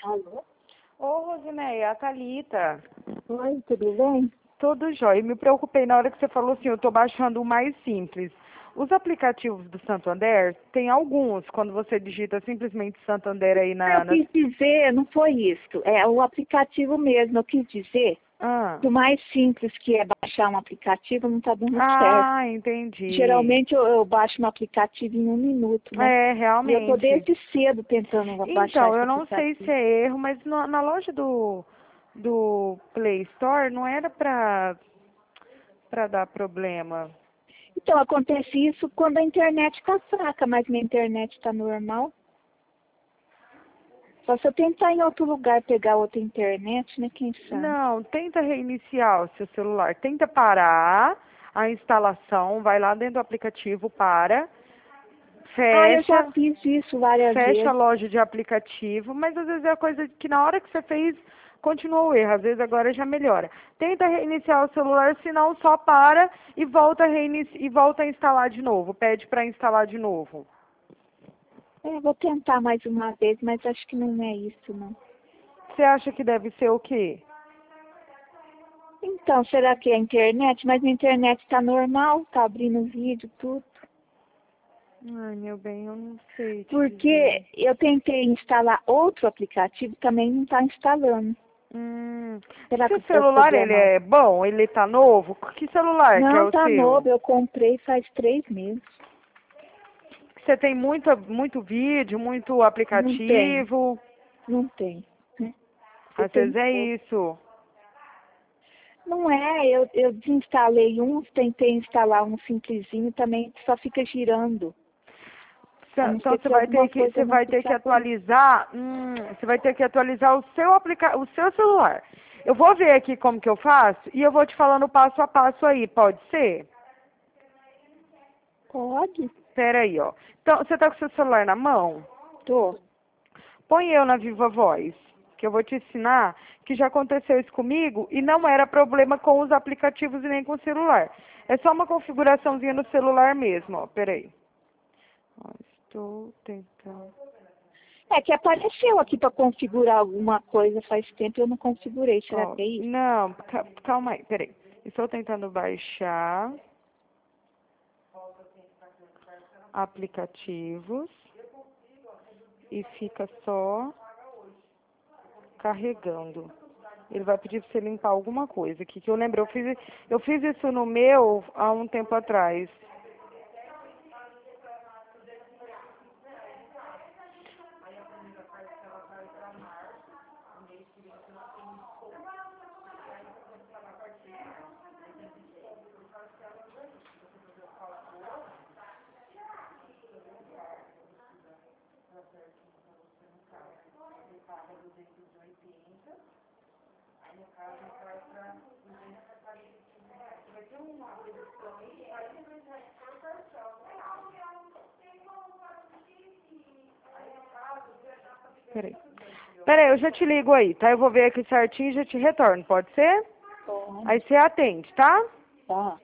Alô? Ô, Rosineia, a Thalita. Oi, tudo bem? Tudo jóia. Me preocupei na hora que você falou assim, eu estou baixando o mais simples. Os aplicativos do Santander, tem alguns, quando você digita simplesmente Santander aí Eu quis dizer, não foi isso. É o aplicativo mesmo. Eu quis dizer Ah, que o mais simples que é baixar um aplicativo não está dando certo. entendi. Geralmente eu baixo um aplicativo em 1 minuto, né? É, E eu tô realmente. desde cedo tentando baixar Então, esse eu não sei se aplicativo. é erro, mas na loja do Play Store não era pra dar problema. Então, acontece isso quando a internet está fraca, mas minha internet está normal. Só se eu tentar em outro lugar pegar outra internet, né? Quem sabe? Não, tenta reiniciar o seu celular. Tenta parar a instalação, vai lá dentro do aplicativo, Ah, eu já fecha, fiz isso várias fecha a vezes. loja de aplicativo, mas às vezes é coisa que na hora que você fez, continuou o erro, às vezes agora já melhora. Tenta reiniciar o celular, senão só para e volta e volta a instalar de novo, pede para instalar de novo. Vou tentar mais uma vez, mas acho que não é isso, não. Você acha que deve ser o quê? Então, será que é a internet? Mas a internet está normal, tá abrindo vídeo, tudo. Ai, meu bem, eu não sei te dizer. Porque eu tentei instalar outro aplicativo, também não está instalando. Será que Seu o celular, ele problema... é bom? Ele tá novo? Que celular que é Não, o tá seu? novo, eu comprei faz 3 meses. Você tem muito vídeo, muito Não tem, aplicativo. não tem, né? Eu Às tenho vezes é pouco. isso. Não é, eu desinstalei uns, tentei instalar um simplesinho, também só fica girando. A não Então ser que alguma coisa você não vai ter fique que aberta. atualizar, você vai ter que atualizar o seu celular. Eu vou ver aqui como que eu faço e eu vou te falando passo a passo aí, pode ser? Pode? Espera aí, ó. Então, você tá com o seu celular na mão? Tô. Põe eu na Viva Voz, que eu vou te ensinar que já aconteceu isso comigo e não era problema com os aplicativos e nem com o celular. É só uma configuraçãozinha no celular mesmo, ó. Peraí. Ó, estou tentando. É que apareceu aqui para configurar alguma coisa faz tempo e eu não configurei. Será Ó, que é isso? não, calma aí, peraí. Estou tentando baixar aplicativos e fica só carregando. Ele vai pedir para você limpar alguma coisa aqui, que eu lembro, eu fiz isso no meu há um tempo atrás. Peraí. Peraí, eu já te ligo aí, tá? Eu vou ver aqui certinho e já te retorno, pode ser? Pode. Aí você atende, tá? Tá.